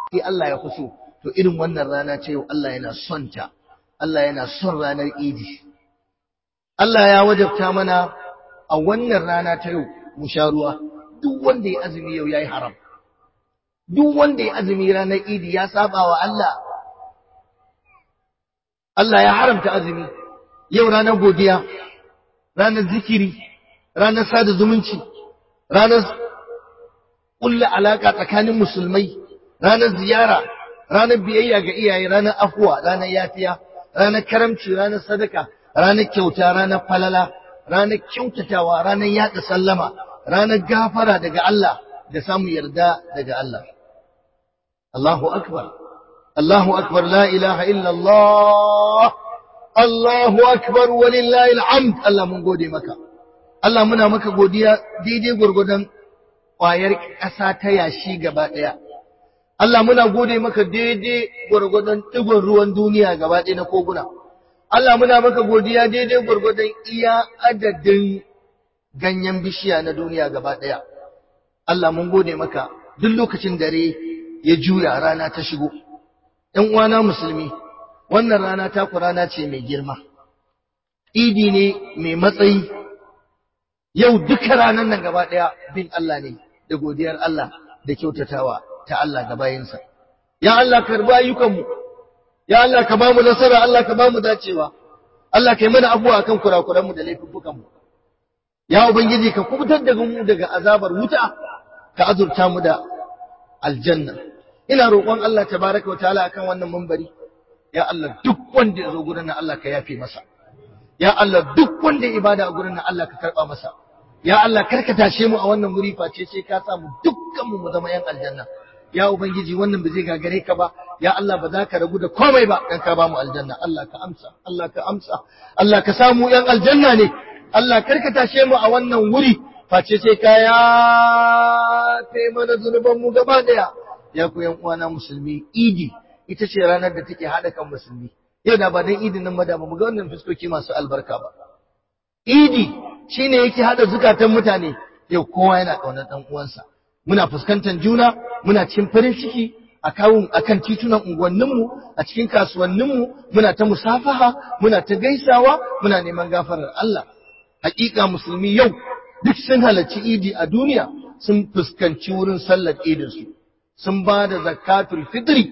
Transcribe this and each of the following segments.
Allah ya fi so to irin wannan rana ce yau Allah yana son ta Allah yana son ranar Idi Allah ya wajabta mana a wannan rana ta yau mu sha ruwa duk wanda ya azumi yau yayi haram duk wanda ya azumi ranar Idi ya saba wa Allah Allah ya haramta azumi yau ranar godiya ranar zikiri ranar sada zumunci ranar kulla alaka tsakanin musulmai ranar ziyara ranar biyayya ga iyaye ranar afuwa ranar yafiya ranar karamci ranar sadaka ranar kyauta ranar falala ranar kyautatawa ranar yada sallama ranar gafara daga Allah da samu yarda daga Allah Allahu akbar Allahu akbar la ilaha illa Allah Allahu akbar walillahi alhamd Allah mun gode maka Allah muna maka godiya daidai gurgudan ƙwayar ƙasa ta yashi gaba ɗaya Allah muna gode maka daidai gurgudan ɗigon ruwan duniya gaba ɗaya na koguna Allah muna maka godiya daidai gurgudan iya adadin ganyen bishiya na duniya gaba ɗaya Allah mun gode maka duk lokacin dare ya juya rana ta shigo ɗan uwana musulmi wannan rana ta ku rana ce mai girma idi ne mai matsayi yau duka ranar nan gaba ɗaya bin Allah ne da godiyar Allah da kyautatawa ta Allah ga bayinsa ya Allah karba ayyukanmu ya Allah ka bamu nasara Allah ka bamu dacewa Allah kai mana abuwa akan kurakuranmu da laifuffukanmu ya ubangiji ka kubutar da mu daga azabar wuta ka azurta mu da aljanna ina roƙon Allah tabaraka wa ta'ala akan wannan minbari ya Allah duk wanda ya zo gurin nan Allah ka yafe masa ya Allah duk wanda ya ibada a gurin nan Allah ka karba masa ya Allah karka tashe mu a wannan guri face sai ka samu dukkan mu zama yan aljanna ya ubangiji wannan ba zai gagare ka ba ya Allah ba za ka ragu da komai ba dan ka ba mu aljanna Allah ka amsa Allah ka amsa Allah ka samu yan aljanna ne Allah karka tashe mu a wannan wuri face sai ka yafe mana zunuban mu gaba daya ya ku yan uwana musulmi idi ita ce ranar da take hada kan musulmi yau da ba dan idin nan ba da mu ga wannan fuskoki masu albarka ba idi shine yake hada zukatan mutane yau kowa yana kaunar dan uwansa muna fuskantar juna muna cikin farin ciki akan titunan unguwanninmu a cikin kasuwanninmu muna ta musafaha muna ta gaisawa muna neman gafarar Allah hakika musulmi yau duk sun halarci idi a duniya sun fuskanci wurin sallar idin su sun ba da zakatul fitri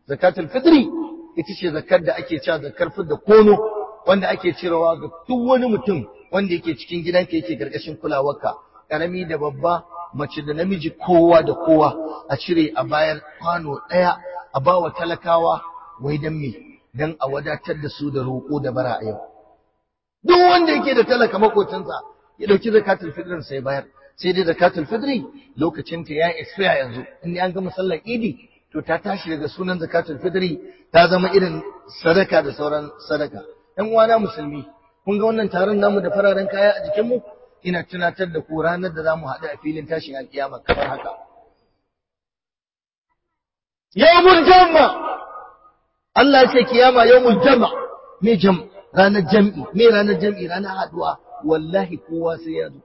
ita ce zakar da ake cewa zakar da kono wanda ake cirewa ga duk wani mutum wanda yake cikin gidanka yake gargashin kulawarka karami da babba mace da namiji kowa da kowa a cire a bayan kwano ɗaya a bawa talakawa wai dan me dan a wadatar da su da roƙo da bara a yau duk wanda yake da talaka makocinsa ya dauki zakatul fitrin sai bayar sai dai zakatul fitri lokacin ta ya expire yanzu in an gama sallar idi to ta tashi daga sunan zakatul fitri ta zama irin sadaka da sauran sadaka ɗan uwana musulmi kun ga wannan taron namu da fararen kaya a jikin mu ina tunatar da ku ranar da zamu haɗu a filin tashin alkiyama kamar haka yawmul jamma Allah ya ce kiyama yawmul jamma me ranar jam'i me ranar jam'i ranar haduwa wallahi kowa sai ya zo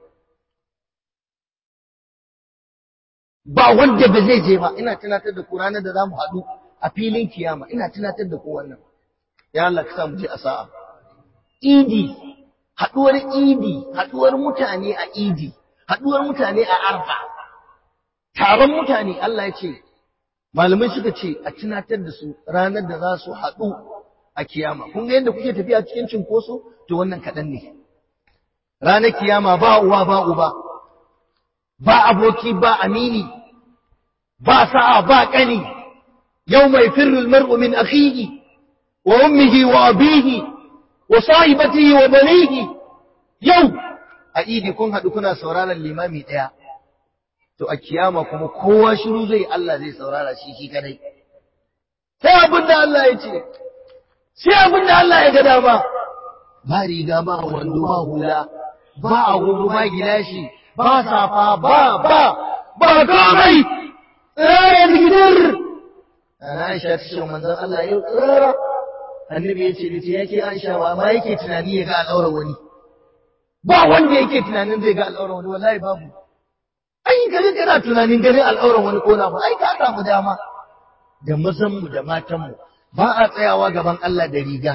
ba wanda ba zai je ba ina tunatar da ku ranar da zamu haɗu a filin kiyama ina tunatar da ku wannan ya Allah ka sa mu je a sa'a idi haɗuwar mutane a idi haɗuwar mutane a arfa taron mutane Allah ya ce malamai suka ce a tunatar da su ranar da za su haɗu a kiyama kun ga yadda kuke tafiya cikin cinkoso to wannan kaɗan ne ranar kiyama ba uwa ba uba ba aboki ba amini ba sa'a ba ƙani yau mai firrul mar'u min akhihi wa ummihi wa abihi wa sahibatihi wa banihi yau a idi kun haɗu kuna sauraron limami ɗaya to a kiyama kuma kowa shiru zai Allah zai saurara shi kadai sai abin da Allah ya ce sai abin da Allah ya ga dama ba riga ba wando ba hula ba agogo ba gilashi ba safa ba komai tsare digidar ana Aisha ta ce manzon Allah yau tsara annabi ya ce dace yake Aisha wa ma yake tunani ya ga al'aurar wani ba wanda yake tunanin zai ga al'aurar wani wallahi babu ai gari kana tunanin ganin al'aurar wani ko na ba ai ka samu dama da mazanmu da matanmu ba a tsayawa gaban Allah da riga.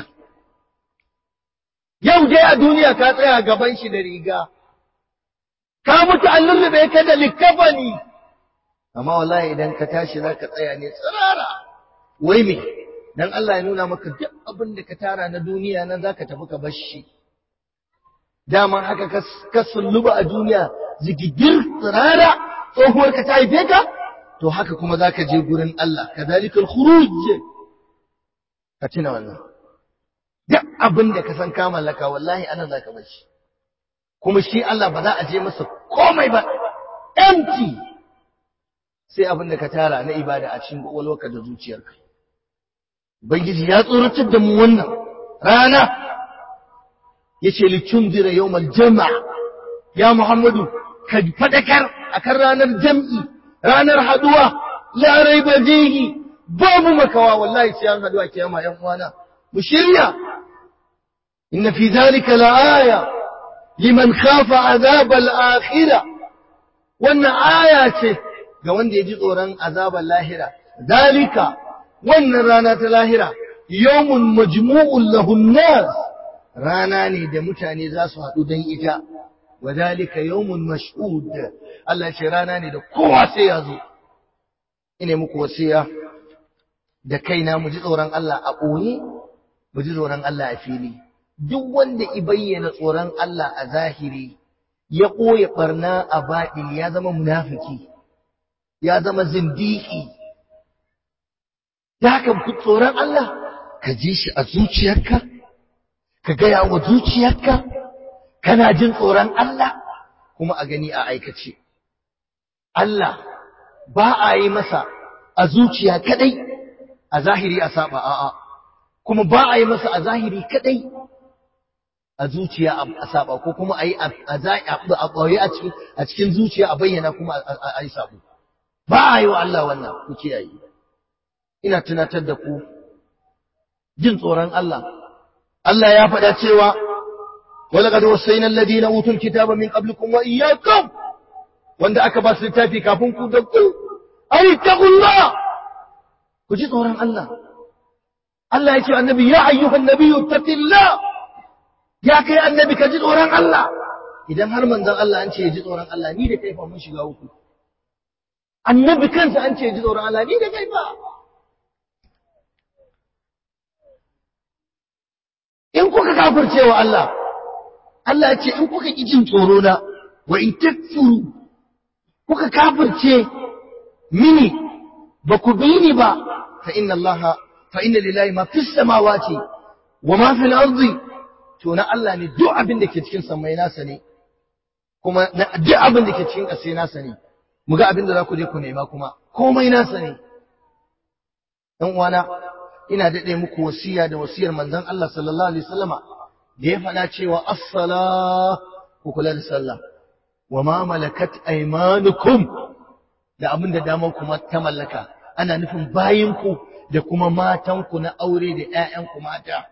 Yau dai a duniya ka tsaya gaban shi da riga, ka mutu an lullube ka da likafani, amma wallahi idan ka tashi za ka tsaya ne tsirara. Wai me? Dan Allah ya nuna maka duk abin da ka tara na duniya nan za ka tafi ka bar shi. Dama haka ka sulluba a duniya zigigir tsirara, tsohuwar ka ta haife ka? To haka kuma za ka je gurin Allah, kadhalikal khuruj. Ka tuna wannan. Duk abin da ka san ka mallaka wallahi anan za ka bar shi. Kuma shi Allah ba za a je masa komai ba, empty. Sai abin da ka tara na ibada a cikin kwakwalwarka da zuciyarka. Ubangiji ya tsoratar da mu wannan rana, yace litunzira yawmal jama'. Ya Muhammadu, ka fadakar akan ranar jam'i, ranar haduwa, la raiba fihi, babu makawa wallahi sai an haduwa kiyama yan uwana. Mu shirya. Inna fi dhalika la'aya liman khafa azab al-akhirah. Wannan aya ce ga wanda ya ji tsoron azabar lahira. Zalika, wannan rana ta lahira, yawmun majmu'un lahun nas, rana ne da mutane za su haɗu don ita. Wa zalika yawmun mashhud, Allah ce rana ne da kowa sai ya zo. Ina muku wasiya da kaina mu ji tsoron Allah a ɓoye, mu ji tsoron Allah a fili. Duk wanda i bayyana tsoron Allah a zahiri, ya ɓoye ɓarna a baɗini, ya zama munafiki, ya zama zindiki. Da haka tsoron Allah ka ji shi a zuciyarka, ka gaya wa zuciyarka kana jin tsoron Allah, kuma a gani a aikace. Allah ba a yi masa a zuciya kadai, a zahiri a saba, a'a, kuma ba a yi masa a zahiri kadai, a zuciya a saba, ko kuma a yi a ɓoye a cikin zuciya a bayyana kuma a yi sabo. Ba a yi wa Allah wannan, ku kiyaye. Ina tunatar da ku jin tsoron Allah. Allah ya faɗa cewa walaqad wasayna alladhina utul kitaba min qablikum wa iyyakum, wanda aka ba su littafi kafin ku da ku, ay taqullah, ku ji tsoron Allah. Allah ya ce annabi, ya ayyuhan nabiyyu taqillah, ya kai annabi ka ji tsoron Allah. Idan har manzon Allah an ce ya ji tsoron Allah, ni da kai fa mun shiga uku. Annabi kansa an ce ya ji tsoron Allah, ni da kai fa. In kuka kafirce wa Allah, Allah ya ce in kuka ƙi jin tsoro na, wa in takfuru, kuka kafirce mini, ba ku bi ni ba, fa inna lillahi ma fis samawati wa ma fil ardi, to na Allah ne, duk abin da ke cikin samai nasa ne, kuma duk abin da ke cikin ƙasa nasa ne. Mu ga abin da za ku je ku nema kuma, komai nasa ne. ɗan uwana, ina daɗe muku wasiya da wasiyar manzon Allah sallallahu alaihi wasallama da ya faɗa cewa as-sala, ku kula da sallah, wa ma malakat aymanukum, da abin da daman kuma ta mallaka, ana nufin bayinku da kuma matanku na aure da ƴaƴanku mata.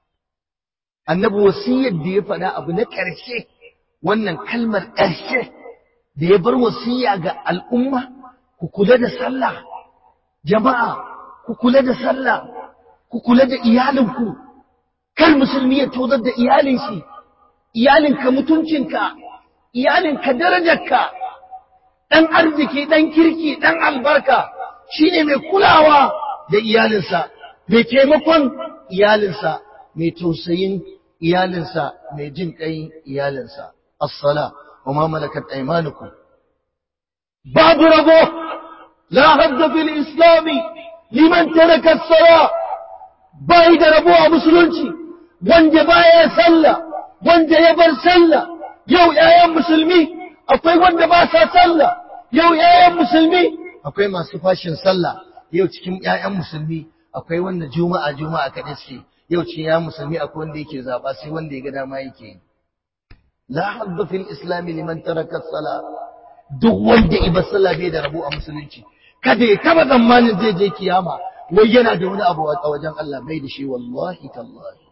Annabi wasiyar da ya faɗa abu na ƙarshe, wannan kalmar ƙarshe da ya bar wasiya ga al'umma, ku kula da sallah. Jama'a, ku kula da sallah, ku kula da iyalinku, kar musulmi ya tozar da iyalin shi, iyalinka mutuncinka, iyalinka darajarka. Ɗan arziki, ɗan kirki, ɗan albarka shine mai kulawa da iyalinsa, mai taimakon iyalinsa, mai tausayin iyalinsa, mai jin ƙayin iyalinsa. As-sala wa ma malakat aymanukum. Babu rabo, la hadda fil islami liman taraka as-sala. Bai da rabo a musulunci wanda baya sallah, wanda ya bar sallah. Yau ƴaƴan musulmi akwai wanda ba sa sallah, yau ƴaƴan musulmi akwai masu fashin sallah, yau cikin ƴaƴan musulmi akwai wanda juma'a kaɗai suke, yau cikin ƴaƴan musulmi akwai wanda yake zaba sai wanda ya ga dama yake yi. La hadda fil islam liman taraka as-salah. Duk wanda ibar sallah bai da rabo a musulunci, kada ya taba zamanin zai je kiyama wai yana da wani abu a wajen Allah, bai da shi, wallahi tallahi.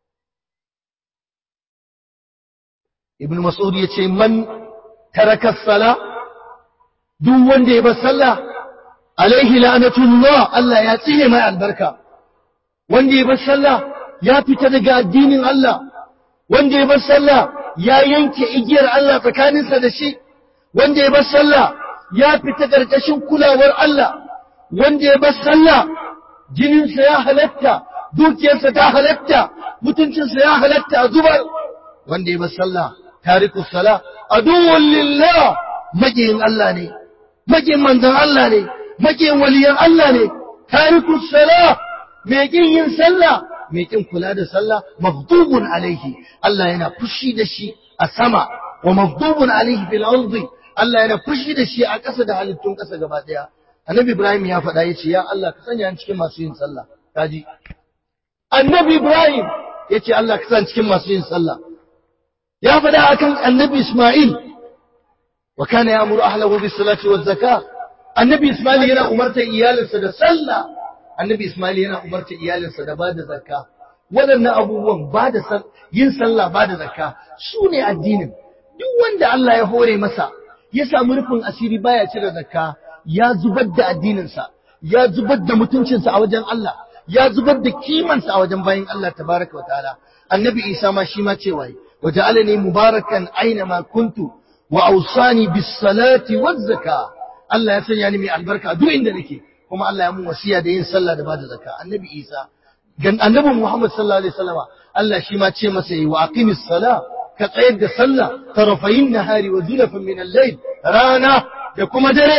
Ibn Mas'ud yace man taraka as-sala, duk wanda ya bar sallah alaihi la'natullah, Allah ya tsine mai albarka. Wanda ya bar sallah ya fita daga addinin Allah, wanda ya bar sallah ya yanke igiyar Allah tsakaninsa da shi, wanda ya bar sallah ya fita ƙarƙashin kulawar Allah, wanda ya bar sallah jininsa ya halatta, dukiyarsa ta halatta, mutuncinsa ya halatta a zubar. Wanda ya bar sallah tarikus sala aduwwun lillah, maƙiyin Allah ne, maƙiyin manzon Allah ne, maƙiyin waliyan Allah ne. Tarikus sala, mai ƙin yin sallah, mai ƙin kula da sallah, maghdubun alaihi, Allah yana fushi da shi a sama, wa maghdubun alaihi fil ardi, Allah yana fushi da shi a ƙasa da halittun ƙasa gaba ɗaya. Annabi Ibrahim ya faɗa yace, ya Allah ka sanya ni cikin masu yin sallah. Kaji. Annabi Ibrahim yace, Allah ka sanya cikin masu yin sallah. Ya faɗa akan Annabi Isma'il, wa kana ya'muru ahlahu bis salati waz zakah. Annabi Isma'il yana umarta iyalinsa da sallah. Annabi Isma'il yana umarta iyalinsa da bada zakka. Waɗannan abubuwan yin sallah bada zakka su ne addinin. Duk wanda Allah ya hore masa ya samu rufin asiri baya cire zakka, ya zubar da addininsa, ya zubar da mutuncinsa a wajen Allah, ya zubar da kimansa a wajen bayin Allah tabaraka wa ta'ala. Annabi Isa ma shi ma cewa waja'alani mubarakan aina ma kuntu wa awsani bis salati waz zakah. Allah ya sanya ni mai albarka duk inda nake, kuma Allah ya mun wasiya da yin sallah da bada zakka. Annabi Isa, annabi Muhammad sallallahu alaihi wasallama, Allah shi ma ce masa yi wa aqimis salah, ka tsayar da sallah tarafayin nahari wa zulafan min al-layl, rana da kuma dare.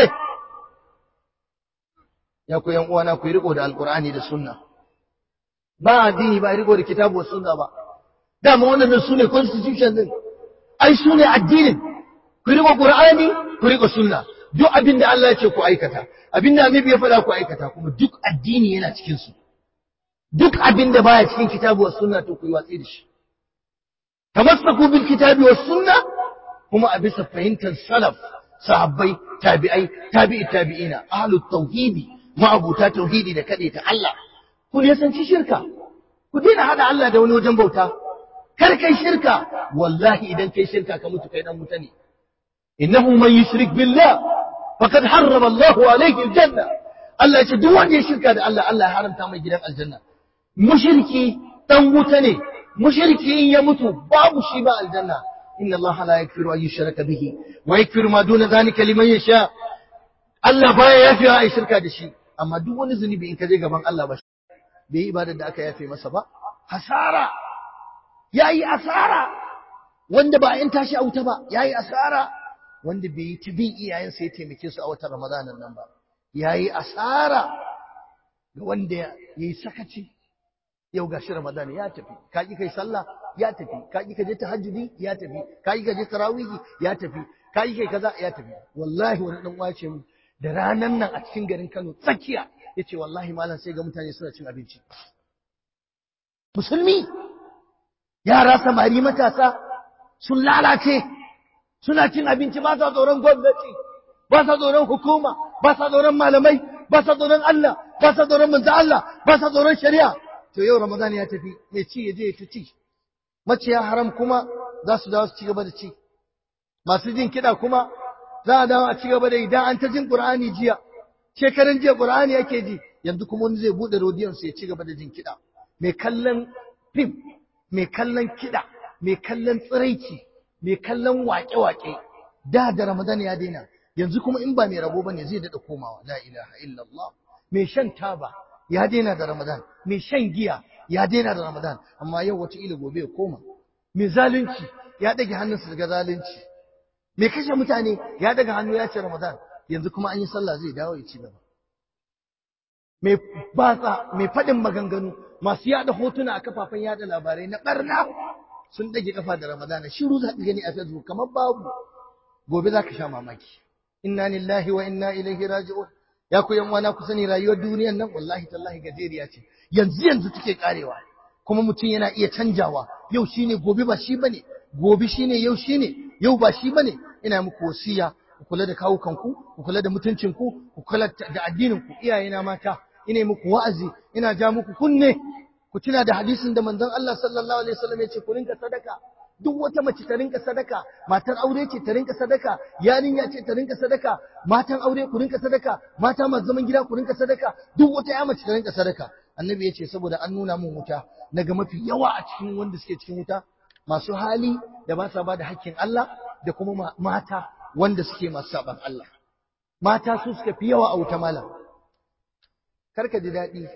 Ya ku yan uwana, ku riko da alqur'ani da sunna. Ba addini ba riko da kitabu wa sunna ba. Dama wannan sune constitution din. Ai sune addinin. Ku riko qur'ani, ku riko sunna. Duk abin da Allah ya ce ku aikata, abin da Annabi ya faɗa ku aikata, kuma duk addini yana cikin su. Duk abin da baya cikin kitabu wa sunna to ku yi watsi da shi. Tamassaku bil kitabi was sunna, kuma a bisa fahimtar salaf, sahabbai, tabi'ai, tabi'ina, ahlut tauhidi, ma'abuta tauhidi da ta Allah. Ku ne san shirka. Ku daina hada Allah da wani wajen bauta. Kar kai shirka, wallahi idan kai shirka ka mutu kai dan wuta ne. Innahu man yushrik billah faqad harrama Allahu alayhi aljanna. Allah ya ce duk wanda ya shirka da Allah, Allah ya haramta mai gidan aljanna. Mushriki dan wuta ne. Mushriki in ya mutu babu shi ba aljanna. Inna Allah la yaghfiru an yushraka bihi wa yaghfiru ma duna dhalika liman yasha. Allah baya yafiwa ai shirka da shi, amma duk wani zunubi in ka je gaban Allah ba bai yi ibadar da aka yafe masa ba, hasara. Yayi asara. Wanda ba in tashi a wuta ba, yayi asara. Wanda bai yi bin iyayensa ya taimake su a watan Ramadanan nan ba, yayi asara. Ga wanda yayi sakaci, yau gashi Ramadan ya tafi, ka ki kai sallah ya tafi, ka ki je tahajjudi ya tafi, ka ki je tarawihi ya tafi, ka ki kai kaza ya tafi. Wallahi wani dan wace mu da ranan nan a cikin garin Kano tsakiya yace wallahi malam sai ga mutane suna cin abinci. Musulmi, yara samari matasa sun lalace, suna cin abinci, ba sa tsoron gwamnati, ba sa tsoron hukuma, ba sa tsoron malamai, ba sa tsoron Allah, ba sa tsoron manzo Allah, ba sa tsoron shari'a. To yau Ramadan ya tafi, mai ci ya je ya ci. Maciya haram kuma za su dawo su ci gaba da ci. Masu jin kiɗa kuma za a dawo a ci gaba da idan an ta jin Qur'ani jiya. Shekaran jiya Qur'ani yake ji, yanzu kuma wani zai buɗe rodiyon sa ya ci gaba da jin kiɗa. Mai kallon fim, mai kallon kiɗa, mai kallon tsiraici, mai kallon waƙe-waƙe. Da Ramadan ya daina, yanzu kuma in ba mai rabo bane zai daɗa komawa. La ilaha illallah. Mai shan taba ya daina da Ramadan, mai shan giya ya daina da Ramadan, amma yau wata ila gobe ya koma. Mai zalunci ya dage hannunsa daga zalunci. Mai kashe mutane ya daga hannu ya ce Ramadan, yanzu kuma an yi sallah zai dawo ya ci gaba. Mai batsa, mai faɗin maganganu, masu yada hotuna a kafafen yada labarai na ɓarna sun dage kafa da Ramadan. Shiru za ka gani a Facebook kamar babu. Gobe za ka sha mamaki. Inna lillahi wa inna ilaihi raji'un. Ya ku yan wana ku sani rayuwar duniyar nan wallahi tallahi gajeriya ce. Yanzu take karewa. Kuma mutum yana iya canjawa. Yau shine gobe ba shi bane. Gobe shine yau shine. Yau ba shi bane. Ina muku wasiya ku kula da kawukanku, ku kula da mutuncinku, ku kula da addininku. Iyayena mata, ina muku wa'azi, ina ja muku kunne. Ku tuna da hadisin da manzon Allah sallallahu alaihi wasallam ya ce ku rinka sadaka. duk wata mace ta rinka sadaka, matar aure ce ta rinka sadaka, yarinya ce ta rinka sadaka, matan aure ku rinka sadaka, mata masu zaman gida ku rinka sadaka, duk wata ya mace ta rinka sadaka. Annabi ya ce saboda an nuna mun wuta, naga mafi yawa a cikin wanda suke cikin wuta masu hali da ba sa ba da hakkin Allah da kuma mata wanda suke masu saban Allah. Mata su suka fi yawa a wuta malam. Karka ji daɗi,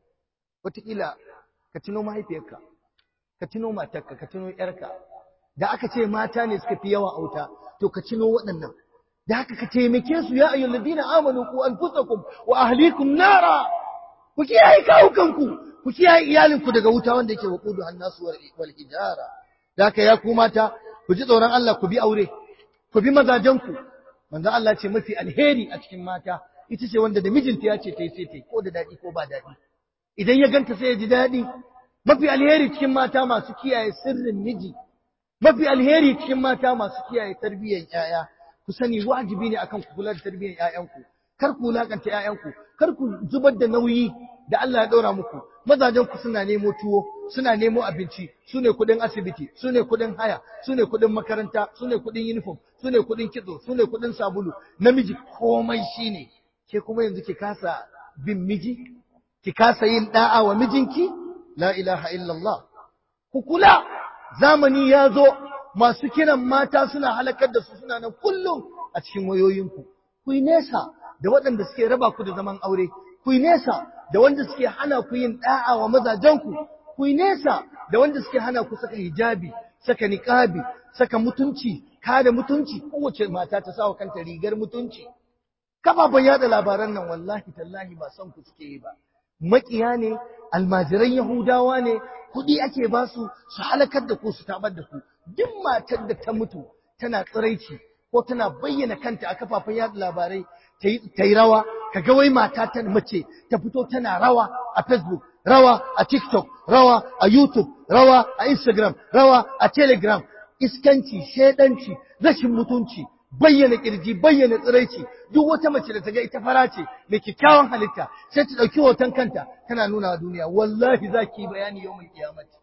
wataƙila ka tuno mahaifiyarka, ka tuno matarka, ka tuno ‘yarka. Da aka ce mata ne suka fi yawa a wuta, to ka tuno waɗannan. Da haka ka taimake su ya ayyul ladina amanu ku anfusakum wa ahlikum nara. Ku kiyaye kawukanku, ku kiyaye iyalinku daga wuta wanda yake waqudu annasu wal hijara. Da haka ya ku mata, ku ji tsoron Allah, ku bi aure, ku bi mazajenku. Manzo Allah ce mafi alheri a cikin mata ita ce wanda da mijinta ya ce ta yi sai ta yi, ko da daɗi ko ba daɗi. Idan ya ganta sai ya ji daɗi. Mafi alheri cikin mata masu kiyaye sirrin miji, mafi alheri cikin mata masu kiyaye tarbiyyar ƴaƴa. Ku sani wajibi ne akan ku kula da tarbiyyar ƴaƴanku. Kar ku wulakanta ƴaƴanku, kar ku zubar da nauyi da Allah ya ɗaura muku. Mazajen ku suna nemo tuwo, suna nemo abinci, su ne kuɗin asibiti, su ne kuɗin haya, su ne kuɗin makaranta, su ne kuɗin uniform, su ne kuɗin kitso, su ne kuɗin sabulu. Namiji komai shine. Ke kuma yanzu ki kasa bin miji, ki kasa yin da'a wa mijinki. La ilaha illallah. Ku kula, zamani ya zo, masu kiran mata suna halakar da su suna nan kullum a cikin wayoyinku. Ku yi nesa da waɗanda suke raba ku da zaman aure. Ku yi nesa da wanda suke hana ku yin da'a wa mazajenku. Ku yi nesa da wanda suke hana ku saka hijabi, saka niqabi, saka mutunci, kada mutunci. Kowace mata ta sawa kanta rigar mutunci. Kafafen yada labaran nan wallahi tallahi ba son ku suke yi ba. Maƙiya ne, almajiran Yahudawa ne, kuɗi ake ba su su halakar da ku su tabar da ku. Duk matar da ta mutu tana tsiraici ko tana bayyana kanta a kafafen yada labarai ta yi rawa, ka ga wai mata ta mace ta fito tana rawa a Facebook, rawa a TikTok, rawa a YouTube, rawa a Instagram, rawa a Telegram, iskanci, shedanci, rashin mutunci, bayyana kirji, bayyana tsiraici. Duk wata mace da ta ga ita fara ce mai kyakkyawan halitta sai ta ɗauki hoton kanta tana nuna wa duniya. Wallahi za ki yi bayani yau mai kiyamati.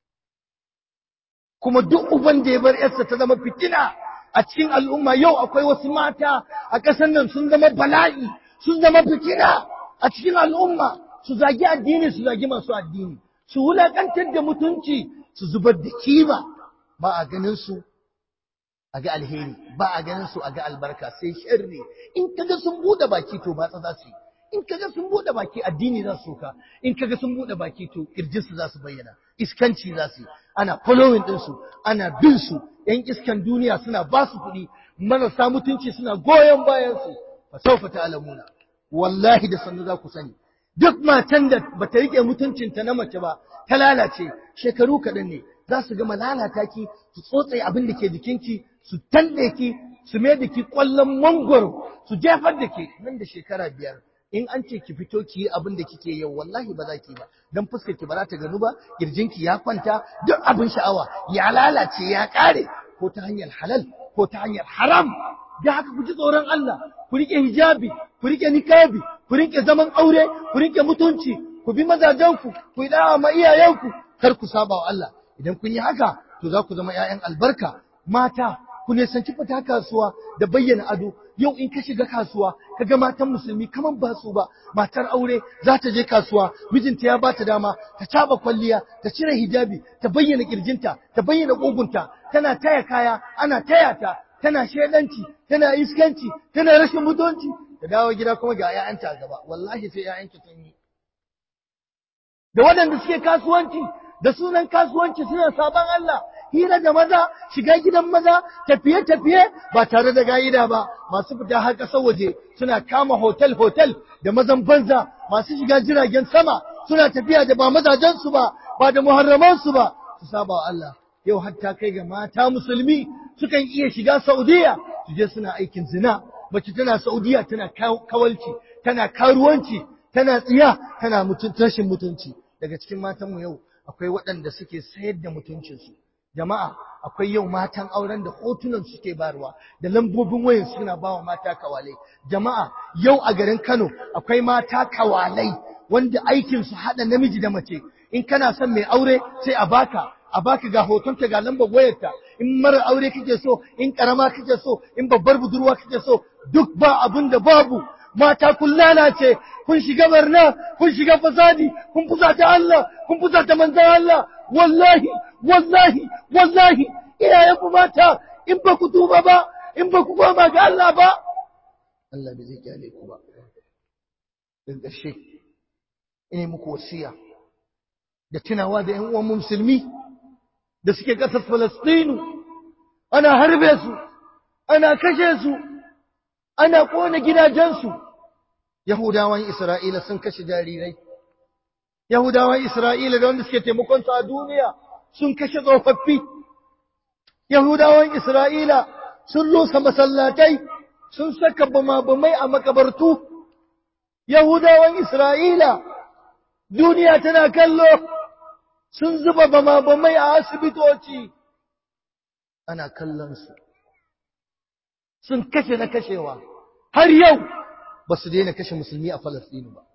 Kuma duk uban da ya bar yarsa ta zama fitina a cikin al'umma, yau akwai wasu mata a ƙasar nan sun zama bala'i, sun zama fitina a cikin al'umma, su zagi addini, su zagi masu addini, su wulaƙantar da mutunci, su zubar da kima. Ba a ganin su a ga alheri, ba a ganin su a ga albarka, sai sharri. In kaga sun bude baki to batsa za su yi, in kaga sun bude baki addini za su soka, in kaga sun bude baki to kirjinsu za su bayyana, iskanci za su yi. Ana following ɗinsu, ana bin su, ‘yan iskan duniya suna ba su kuɗi, marasa mutunci suna goyon bayansu. Fa saufa ta'lamuna, wallahi da sannu za ku sani. Duk matan da bata rike mutuncinta na mace ba, ta lalace, shekaru kaɗan ne za su gama lalata ki, su tsotse abin da ke jikinki, su tanɗe ki, su mai da ki ƙwallon mangwaro, su jefar da ke nan da shekara 5. In an ce ki fito ki yi abin da kike yau, wallahi ba za ki ba, dan fuskar ki ba za ta ganu ba, kirjinki ya kwanta, duk abin sha'awa ya lalace ya ƙare, ko ta hanyar halal ko ta hanyar haram. Da haka ku ji tsoron Allah, ku rike hijabi, ku rike nikabi, ku rike zaman aure, ku rike mutunci, ku bi mazajenku, ku yi da'a ma iyayenku, kar ku saba wa Allah. Idan kun yi haka, to za ku zama ‘ya'yan albarka. Mata, ku nisanci fita kasuwa da bayyana ado. Yau in ka shiga kasuwa, ka ga matan musulmi kaman ba su ba. Matar aure za ta je kasuwa, mijinta ya ba ta dama, ta caɓa kwalliya, ta cire hijabi, ta bayyana kirjinta, ta bayyana ƙugunta, tana taya kaya, ana taya ta, tana shedanci, tana iskanci, tana rashin mutunci. Ta dawo gida kuma ga ‘ya'yanta a gaba. Wallahi sai ‘ya'yanki sun yi. Da waɗanda suke kasuwanci, da sunan kasuwanci suna saban Allah, hira da maza, shiga gidan maza, tafiye-tafiye ba tare da ga'ida ba, masu fita har ƙasar waje suna kama hotel-hotel da mazan banza, masu shiga jiragen sama suna tafiya da ba mazajensu ba, ba da muharramansu ba, su saba wa Allah. Yau hatta kai ga mata musulmi sukan iya shiga Saudiya su je suna aikin zina. Mace tana Saudiya tana kawalci, tana karuwanci, tana tsiya, tana rashin mutunci. Daga cikin matanmu yau akwai waɗanda suke sayar da mutuncinsu. Jama'a, akwai yau matan auren da hotunan suke barwa, da lambobin wayan suna bawa mata kawalai. Jama'a, yau a garin Kano akwai mata kawalai wanda aikin su haɗa namiji da mace. In kana son mai aure sai a baka a baka ga hotonta ga lambar wayarta, in mara aure kake so, in karama kake so, in babbar budurwa kake so, duk ba abin da babu. Mata kun lalace, kun shiga barna, kun shiga fasadi, kun fusata Allah, kun fusata manzon Allah. Wallahi, wallahi, wallahi, iyayen ku mata, in ba ku tuba ba, in ba ku koma ga Allah ba, Allah bai zai kyale ku ba. Daga ƙarshe, ina muku wasiya da tunawa da ƴan uwan musulmi da suke ƙasar Falastinu, ana harbe su, ana kashe su, ana ƙona gidajensu. Yahudawan Isra'ila sun kashe jarirai. Yahudawan Isra'ila da wanda suke taimakon su a duniya sun kashe tsofaffi. Yahudawan Isra'ila sun rusa masallatai, sun saka bama-bamai a makabartu. Yahudawan Isra'ila duniya tana kallo, sun zuba bama-bamai a asibitoci. Ana kallon su. Sun kashe na kashewa. Har yau ba su daina kashe musulmi a Falastinu ba.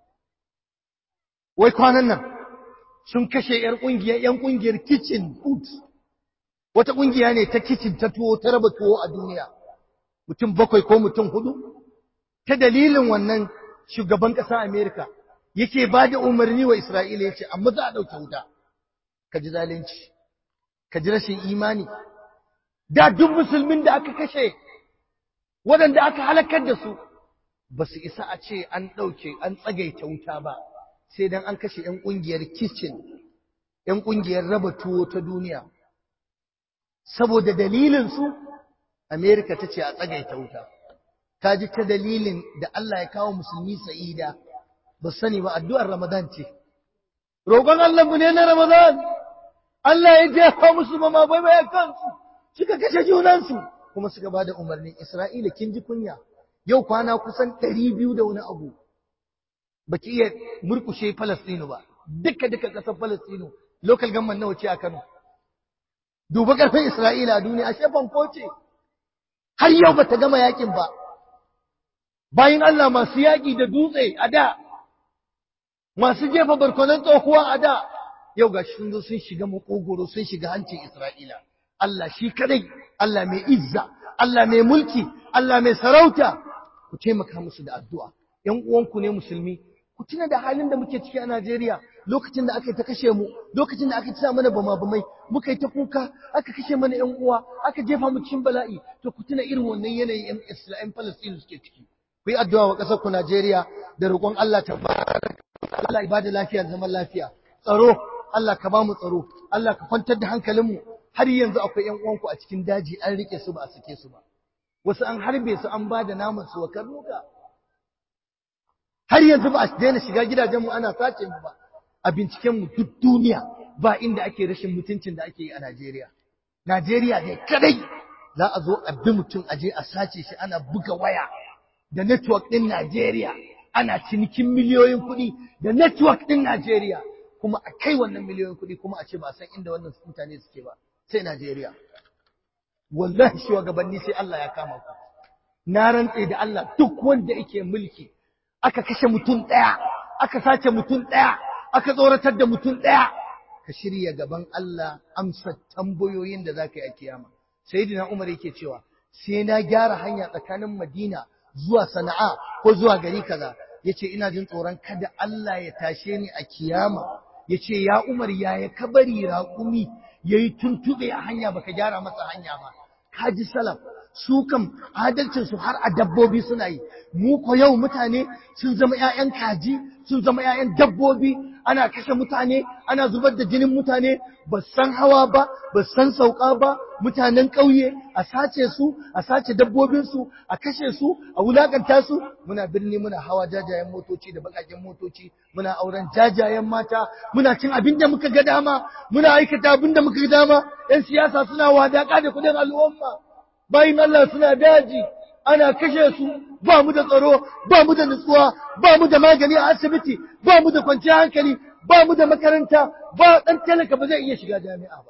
Wai kwanan nan sun kashe ‘yan ƙungiyar Kitchen Food. Wata ƙungiya ne ta kitchen ta tuwo, ta raba tuwo a duniya. Mutum 7 ko mutum 4. Ta dalilin wannan shugaban ƙasa Amerika yake ba da umarni wa Isra'ila ya ce, amma za a ɗauke wuta. Ka ji zalunci, ka ji rashin imani. Da duk musulmin da aka kashe, waɗanda aka halakar da su, ba su isa a ce an ɗauke, an tsagaita wuta ba, sai dan an kashe ‘yan ƙungiyar kitchen, ‘yan ƙungiyar raba tuwo ta duniya. Saboda dalilinsu, Amerika ta ce a tsagaita wuta. Ta ji ta dalilin da Allah ya kawo musulmi sa'ida, ba sani ba addu'ar Ramadan ce. Roƙon Allah mu ne na Ramadan, Allah ya jefa musu mama bai bai kansu, suka kashe junansu, kuma suka ba da umarnin Isra'ila kin ji kunya. Yau kwana kusan 200 da wani abu, baki iya murkushe Falastinu ba, duka ƙasar Falastinu, local government nawa ce a Kano. Duba ƙarfin Isra'ila a duniya, ashe fanko ce, har yau ba ta gama yakin ba. Bayan Allah masu yaƙi da dutse a da, masu jefa barkonan tsohuwa a da, yau ga sun zo sun shiga makogoro, sun shiga hancin Isra'ila. Allah shi kadai, Allah mai izza, Allah mai mulki, Allah mai sarauta, ku taimaka musu da addu'a. ‘Yan uwanku ne musulmi, ku tuna da halin da muke ciki a Najeriya, lokacin da aka yi ta kashe mu, lokacin da aka ci mana bama-bamai, muka yi ta kuka, aka kashe mana ‘yan uwa, aka jefa mu cikin bala'i, to ku tuna irin wannan yanayin ‘yan Isra'il Falasɗinu suke ciki. Ku yi addu'a wa ƙasar ku Najeriya da roƙon Allah ta Allah ya bada lafiya da zaman lafiya. Tsaro, Allah ka ba mu tsaro, Allah ka kwantar da hankalinmu. Har yanzu akwai ‘yan uwanku a cikin daji an rike su ba a sake su ba. Wasu an harbe su an ba da naman su wa karnuka. Har yanzu ba a daina shiga gidajenmu ana sace mu ba. A bincikenmu duk duniya ba inda ake rashin mutuncin da ake yi a Najeriya. Najeriya ne kadai za a zo a bi mutum a je a sace shi ana buga waya da network ɗin Najeriya. Ana cinikin miliyoyin kuɗi da network ɗin Najeriya. Kuma a kai wannan miliyoyin kuɗi kuma a ce ba a san inda wannan mutane suke ba. Sai Najeriya. Wallahi shugabanni sai Allah ya kama ku. Na rantse da Allah duk wanda yake mulki aka kashe mutum ɗaya, aka sace mutum ɗaya, aka tsoratar da mutum ɗaya, ka shirya gaban Allah amsa tambayoyin da za ka yi a kiyama. Sayyidina Umar yake cewa sai na gyara hanya tsakanin Madina zuwa Sana'a ko zuwa gari kaza. Yace ina jin tsoron kada Allah ya tashe ni a kiyama. Yace ya Umar yaya ka bari raƙumi yayi tuntube a hanya baka gyara masa hanya ba. Kaji salaf su kam adalcin su har a dabbobi suna yi. Mu ko yau mutane sun zama ƴaƴan kaji, sun zama ƴaƴan dabbobi, ana kashe mutane, ana zubar da jinin mutane, ba san hawa ba, ba san sauka ba, mutanen ƙauye a sace su, a sace dabbobin su, a kashe su, a wulakanta su, muna birni muna hawa jajayen motoci da bakaken motoci, muna auren jajayen mata, muna cin abin da muka ga dama, muna aikata abin da muka ga dama, ƴan siyasa suna wadaka da kuɗin al'umma, bayin Allah suna daji, ana kashe su, ba mu da tsaro, ba mu da nutsuwa, ba mu da magani a asibiti, ba mu da kwanciyar hankali, ba mu da makaranta, ba ɗan talaka ba zai iya shiga jami'a ba.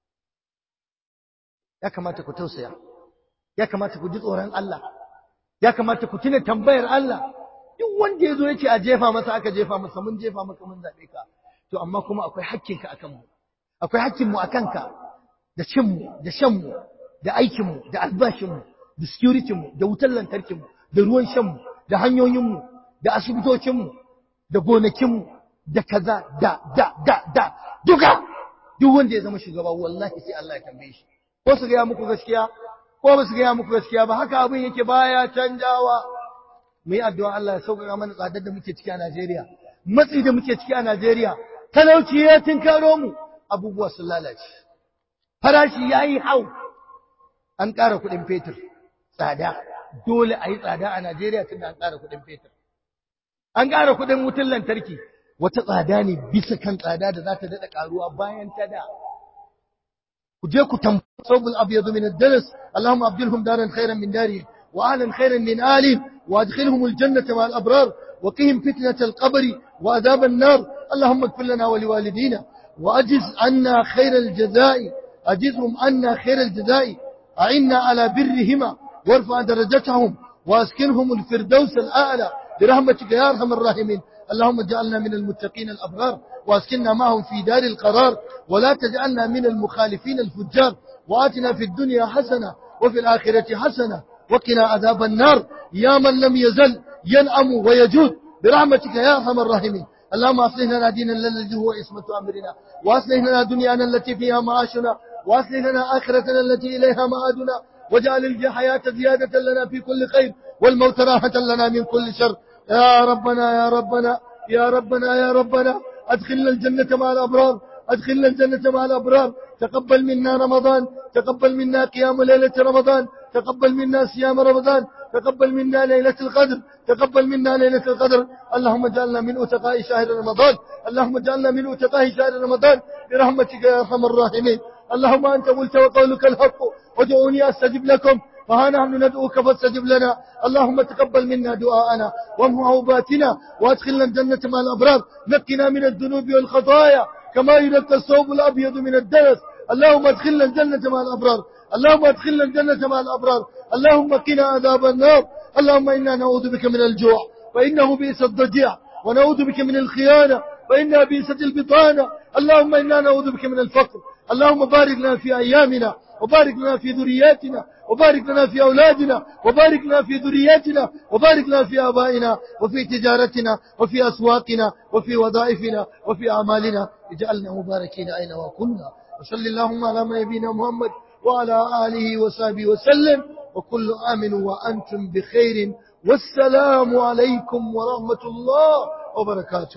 Ya kamata ku tausaya, ya kamata ku ji tsoron Allah, ya kamata ku tuna tambayar Allah. Duk wanda ya zo ya ce a jefa masa aka jefa masa, mun jefa maka mun zaɓe ka. To amma kuma akwai hakkinka a kanmu, akwai hakkinmu a kanka da cinmu da shanmu da aikinmu da albashinmu da securitymu da wutar lantarkinmu da ruwan shanmu da hanyoyinmu da asibitocinmu da gonakinmu da kaza da duka duk wanda ya zama shugaba wallahi sai Allah ya tambaye shi ko su gaya muku gaskiya ko ba su gaya muku gaskiya ba haka abin yake baya canjawa mu yi addu'a Allah ya sauƙaƙa mana tsadar da muke ciki a Najeriya matsi da muke ciki a Najeriya talauci ya tinkaro mu abubuwa sun lalace farashi yayi hau an ƙara kuɗin fetur tsada dole a yi tsada a Najeriya tunda an ƙara kuɗin fetur an ƙara kuɗin wutar lantarki wata tsada ne bisa kan tsada da za ta daɗa ƙaruwa bayan ta da ku je ku tambayi sabul abyad min ad-daras Allahumma abdilhum daran khairan min darihim wa ahlan khairan min alihim wa adkhilhum al-jannata ma al-abrar wa qihim fitnat al-qabr wa adhab an-nar Allahumma ighfir lana wa liwalidina wa ajiz anna khair al-jazaa'i ajizhum anna khair al-jazaa'i a'inna ala birrihima warfa darajatahum wa askinhum al-firdaws al-a'la برحمتك يا ارحم الراحمين اللهم اجعلنا من المتقين الأبرار واسكننا معهم في دار القرار ولا تجعلنا من المخالفين الفجار وآتنا في الدنيا حسنة وفي الآخرة حسنة وقنا عذاب النار يا من لم يزل ينعم ويجود برحمتك يا أرحم الراحمين اللهم أصلح لنا ديننا الذي هو عصمة أمرنا وأصلح لنا دنيانا التي فيها معاشنا وأصلح لنا آخرتنا التي إليها معادنا واجعل الحياة زيادة لنا في كل خير والموت راحة لنا من كل شر يا ربنا يا ربنا يا ربنا يا ربنا أدخلنا الجنة مع الأبرار أدخلنا الجنة مع الأبرار تقبل منا رمضان تقبل منا قيام ليلة رمضان تقبل منا صيام رمضان تقبل منا ليلة القدر تقبل منا ليلة القدر اللهم اجعلنا من أتقاء شهر رمضان اللهم اجعلنا من أتقاء شهر رمضان برحمتك يا أرحم الراحمين اللهم أنت قلت وقولك الحق ودعوني أستجب لكم فها نحن ندعوك فاستجب لنا اللهم تقبل منا دعاءنا وامح عوباتنا وادخلنا الجنة مع الأبرار نقنا من الذنوب والخطايا كما ينقى الثوب الأبيض من الدنس اللهم ادخلنا الجنة مع الأبرار اللهم ادخلنا الجنة مع الأبرار اللهم قنا عذاب النار اللهم إنا نعوذ بك من الجوع فإنه بئس الضجيع ونعوذ بك من الخيانة فإنها بئست البطانة اللهم إنا نعوذ بك من الفقر اللهم بارك لنا في أيامنا وبارك لنا في ذرياتنا وبارك لنا في أولادنا وبارك لنا في ذرياتنا وبارك لنا في آبائنا وفي تجارتنا وفي أسواقنا وفي وظائفنا وفي أعمالنا اجعلنا مباركين أينما كنا وصل اللهم على نبينا محمد وعلى آله وصحبه وسلم وكل آمن وأنتم بخير والسلام عليكم ورحمة الله وبركاته